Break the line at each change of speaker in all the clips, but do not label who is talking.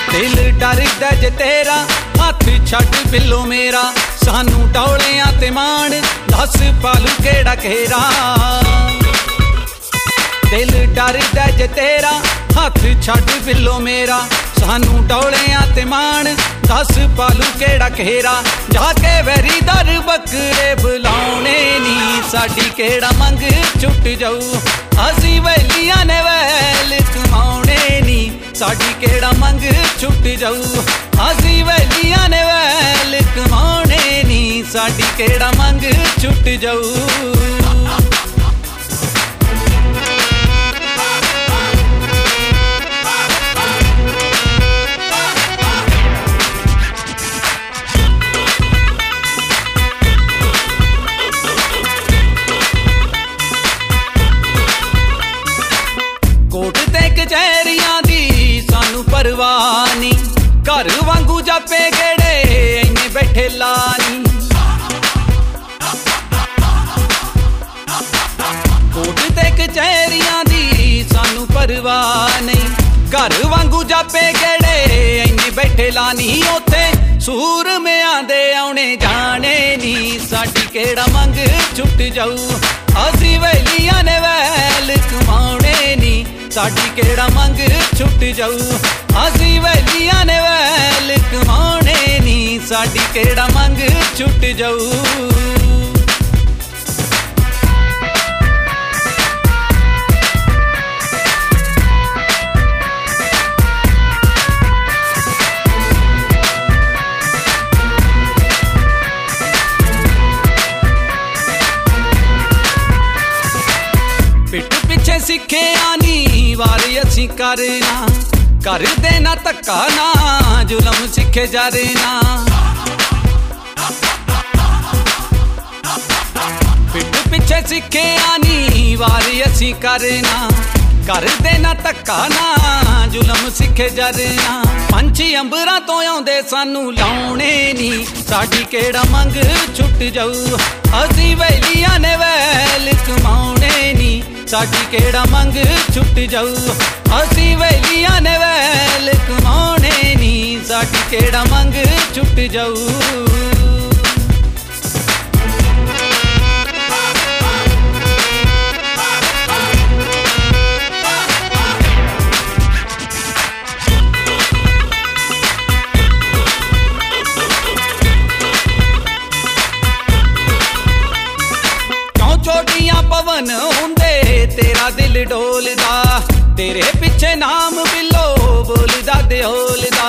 दिल डरदा जे तेरा हथ छड्ड बिल्लो मेरा सानू डौलियां ते मान दस पालू केड़ा घेरा दिल डरदा जे तेरा हथ छड्ड बिल्लो मेरा सानू डौलियां ते मान दस पालू केड़ा घेरा जाके वैरी दर बकरे बुलाने नी साडी केड़ा मंग छुट जाऊ असी वैलियां ने वैल कमाउने नी साडी केड़ा मंग छुट जाऊ असी वैलियां ने वैल कमाउने नी साडी केड़ा मंग छुट जाऊ कचहरियां दी सानू परवाह नी घर वांगू जापे गेड़े इन्ने बैठे लानी कोट ते कचहरियां दी सानू परवाह नहीं घर वांगू जापे गेड़े इन्ने बैठे लानी ओथे सूर में आंदे आने जाने नी साडी केड़ा मंग छुट जाऊ असी वैलियां ने वैल कमाउने नी साडी केड़ा मंग छुट जाऊ असी वैलियां ने वैल कमाउने नी साडी केड़ा मंग छुट जाऊ पिठ पिछे सिखे आनी वारी असी करना कर देना धक्का ना जुलम सिखे जारना पिठ पिछे सिखे आनी वारी असी करना कर देना धक्का ना जुलम सिखे जारना पंछी अंबरां तो आउंदे सानू लाउने नी साडी केड़ा मंग छुट जाऊ असी वैलियां ने वैल कमाउने नी साडी केड़ा मंग छुट जाऊ असी वैलियां ने वैल कमाउने नी साडी केड़ा मंग छुट जाऊ छोटियां पवन हुंदे तेरा दिल डोलदा तेरे पिछे नाम बिल्लो बोलदा देओलदा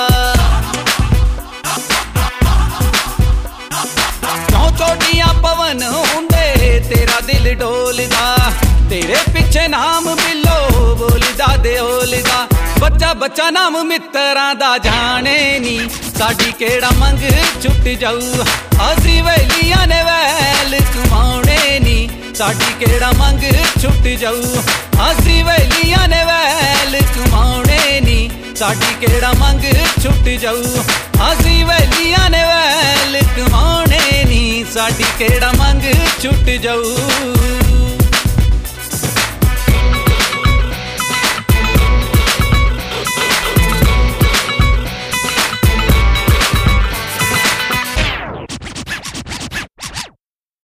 क्यों छोटियां पवन हुंदे तेरा दिल डोलदा तेरे पिछे नाम बिल्लो बोलदा देओलदा बच्चा बच्चा नाम मित्तरां दा जाने नी साडी केड़ा मंग छुट जाऊ असी वैलियां ने वैल कमाउने नी साडी केड़ा मंग छुट जाऊ असी वैलियां ने वैल कमाउने नी साडी केड़ा मंग छुट जाऊ असी वैलियां ने वैल कमाउने नी साडी केड़ा मंग छुट जाऊ